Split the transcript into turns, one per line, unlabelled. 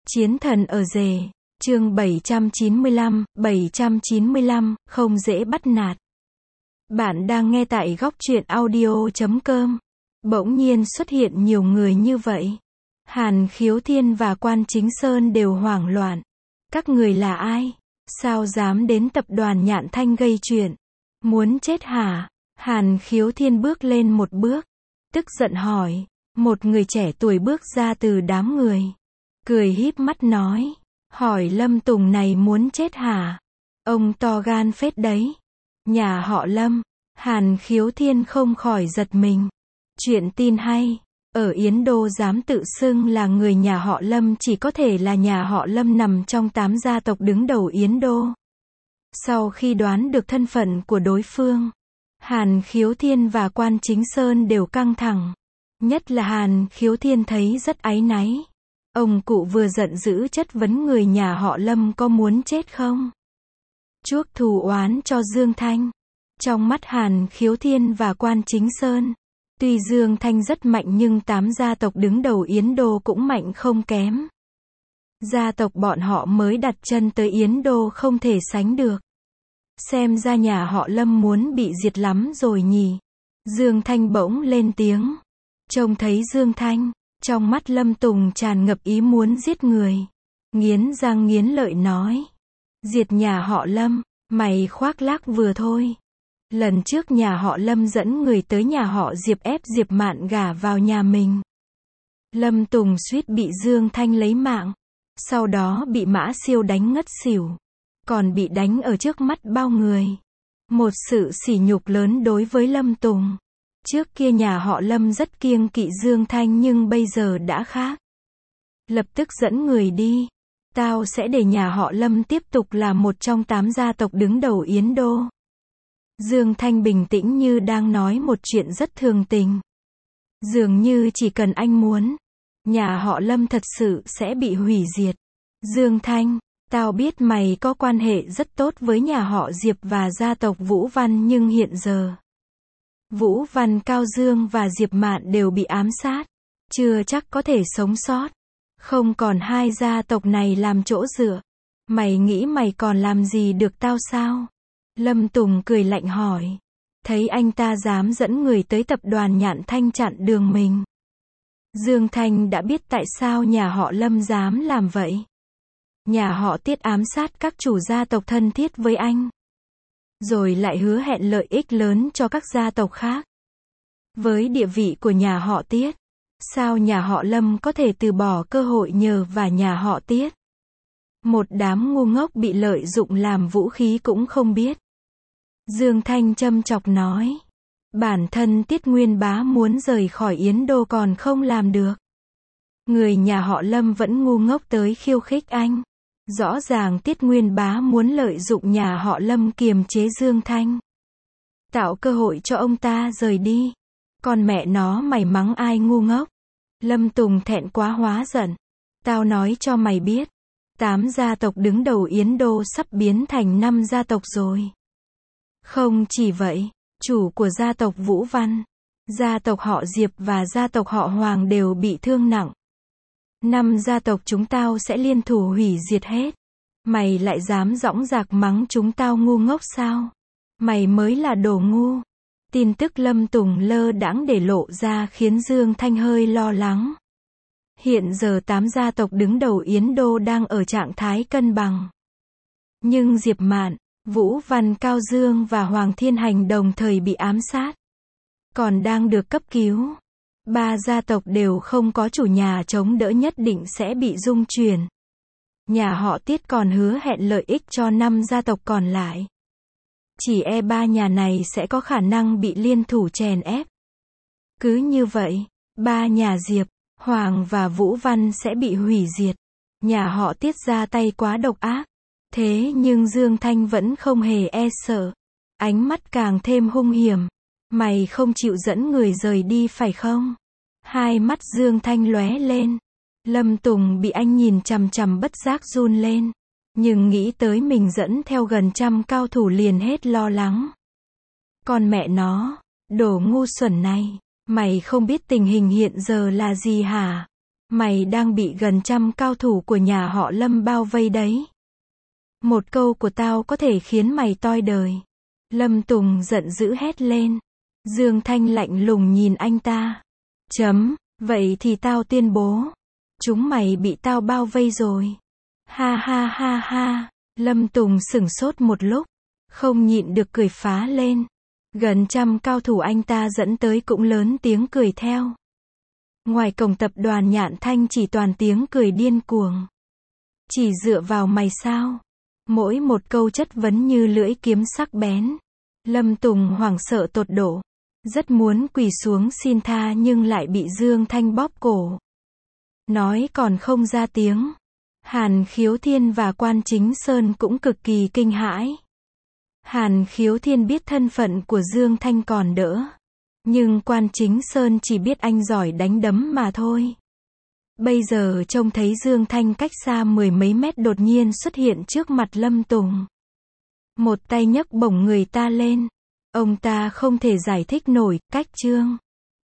Chiến thần ở rể, chương 795, không dễ bắt nạt. Bạn đang nghe tại góc truyện audio.com. Bỗng nhiên xuất hiện nhiều người như vậy. Hàn Khiếu Thiên và Quan Chính Sơn đều hoảng loạn. Các người là ai? Sao dám đến tập đoàn Nhạn Thanh gây chuyện? Muốn chết hả? Hàn Khiếu Thiên bước lên một bước, tức giận hỏi. Một người trẻ tuổi bước ra từ đám người, cười híp mắt nói, hỏi Lâm Tùng này muốn chết hả? Ông to gan phết đấy. Nhà họ Lâm. Hàn Khiếu Thiên không khỏi giật mình. Chuyện tin hay, ở Yến Đô dám tự xưng là người nhà họ Lâm chỉ có thể là nhà họ Lâm nằm trong 8 gia tộc đứng đầu Yến Đô. Sau khi đoán được thân phận của đối phương, Hàn Khiếu Thiên và Quan Chính Sơn đều căng thẳng. Nhất là Hàn Khiếu Thiên thấy rất áy náy. Ông cụ vừa giận dữ chất vấn người nhà họ Lâm có muốn chết không? Chuốc thù oán cho Dương Thanh. Trong mắt Hàn Khiếu Thiên và Quan Chính Sơn, tuy Dương Thanh rất mạnh nhưng 8 gia tộc đứng đầu Yến Đô cũng mạnh không kém. Gia tộc bọn họ mới đặt chân tới Yến Đô không thể sánh được. Xem ra nhà họ Lâm muốn bị diệt lắm rồi nhỉ. Dương Thanh bỗng lên tiếng. Trông thấy Dương Thanh, trong mắt Lâm Tùng tràn ngập ý muốn giết người. Nghiến răng nghiến lợi nói. Diệt nhà họ Lâm, mày khoác lác vừa thôi. Lần trước nhà họ Lâm dẫn người tới nhà họ Diệp ép Diệp Mạn gả vào nhà mình. Lâm Tùng suýt bị Dương Thanh lấy mạng. Sau đó bị Mã Siêu đánh ngất xỉu. Còn bị đánh ở trước mắt bao người. Một sự sỉ nhục lớn đối với Lâm Tùng. Trước kia nhà họ Lâm rất kiêng kỵ Dương Thanh nhưng bây giờ đã khác. Lập tức dẫn người đi. Tao sẽ để nhà họ Lâm tiếp tục là một trong 8 gia tộc đứng đầu Yến Đô. Dương Thanh bình tĩnh như đang nói một chuyện rất thường tình. Dường như chỉ cần anh muốn, nhà họ Lâm thật sự sẽ bị hủy diệt. Dương Thanh, tao biết mày có quan hệ rất tốt với nhà họ Diệp và gia tộc Vũ Văn nhưng hiện giờ Vũ Văn Cao Dương và Diệp Mạn đều bị ám sát. Chưa chắc có thể sống sót. Không còn hai gia tộc này làm chỗ dựa. Mày nghĩ mày còn làm gì được tao sao? Lâm Tùng cười lạnh hỏi. Thấy anh ta dám dẫn người tới tập đoàn Nhạn Thanh chặn đường mình. Dương Thanh đã biết tại sao nhà họ Lâm dám làm vậy. Nhà họ Tiết ám sát các chủ gia tộc thân thiết với anh. Rồi lại hứa hẹn lợi ích lớn cho các gia tộc khác. Với địa vị của nhà họ Tiết, sao nhà họ Lâm có thể từ bỏ cơ hội nhờ và nhà họ Tiết? Một đám ngu ngốc bị lợi dụng làm vũ khí cũng không biết. Dương Thanh châm chọc nói. Bản thân Tiết Nguyên Bá muốn rời khỏi Yến Đô còn không làm được. Người nhà họ Lâm vẫn ngu ngốc tới khiêu khích anh. Rõ ràng Tiết Nguyên Bá muốn lợi dụng nhà họ Lâm kiềm chế Dương Thanh. Tạo cơ hội cho ông ta rời đi. Còn mẹ nó mày mắng ai ngu ngốc. Lâm Tùng thẹn quá hóa giận. Tao nói cho mày biết. 8 gia tộc đứng đầu Yến Đô sắp biến thành 5 gia tộc rồi. Không chỉ vậy, chủ của gia tộc Vũ Văn, gia tộc họ Diệp và gia tộc họ Hoàng đều bị thương nặng. 5 gia tộc chúng tao sẽ liên thủ hủy diệt hết. Mày lại dám dõng dạc mắng chúng tao ngu ngốc sao? Mày mới là đồ ngu. Tin tức Lâm Tùng lơ đãng để lộ ra khiến Dương Thanh hơi lo lắng. Hiện giờ 8 gia tộc đứng đầu Yến Đô đang ở trạng thái cân bằng. Nhưng Diệp Mạn, Vũ Văn Cao Dương và Hoàng Thiên Hành đồng thời bị ám sát. Còn đang được cấp cứu. 3 gia tộc đều không có chủ nhà chống đỡ nhất định sẽ bị rung chuyển. Nhà họ Tiết còn hứa hẹn lợi ích cho 5 gia tộc còn lại. Chỉ e 3 nhà này sẽ có khả năng bị liên thủ chèn ép. Cứ như vậy, 3 nhà Diệp, Hoàng và Vũ Văn sẽ bị hủy diệt. Nhà họ Tiết ra tay quá độc ác. Thế nhưng Dương Thanh vẫn không hề e sợ. Ánh mắt càng thêm hung hiểm. Mày không chịu dẫn người rời đi phải không? Hai mắt Dương Thanh lóe lên. Lâm Tùng bị anh nhìn chằm chằm bất giác run lên. Nhưng nghĩ tới mình dẫn theo gần 100 cao thủ liền hết lo lắng. Con mẹ nó, đồ ngu xuẩn này. Mày không biết tình hình hiện giờ là gì hả? Mày đang bị gần 100 cao thủ của nhà họ Lâm bao vây đấy. Một câu của tao có thể khiến mày toi đời. Lâm Tùng giận dữ hét lên. Dương Thanh lạnh lùng nhìn anh ta. Vậy thì tao tuyên bố. Chúng mày bị tao bao vây rồi. Ha ha ha ha. Lâm Tùng sửng sốt một lúc. Không nhịn được cười phá lên. Gần 100 cao thủ anh ta dẫn tới cũng lớn tiếng cười theo. Ngoài cổng tập đoàn Nhạn Thanh chỉ toàn tiếng cười điên cuồng. Chỉ dựa vào mày sao? Mỗi một câu chất vấn như lưỡi kiếm sắc bén. Lâm Tùng hoảng sợ tột độ. Rất muốn quỳ xuống xin tha nhưng lại bị Dương Thanh bóp cổ. Nói còn không ra tiếng. Hàn Khiếu Thiên và Quan Chính Sơn cũng cực kỳ kinh hãi. Hàn Khiếu Thiên biết thân phận của Dương Thanh còn đỡ. Nhưng Quan Chính Sơn chỉ biết anh giỏi đánh đấm mà thôi. Bây giờ trông thấy Dương Thanh cách xa 10 mấy mét đột nhiên xuất hiện trước mặt Lâm Tùng. Một tay nhấc bổng người ta lên. Ông ta không thể giải thích nổi, cách trương.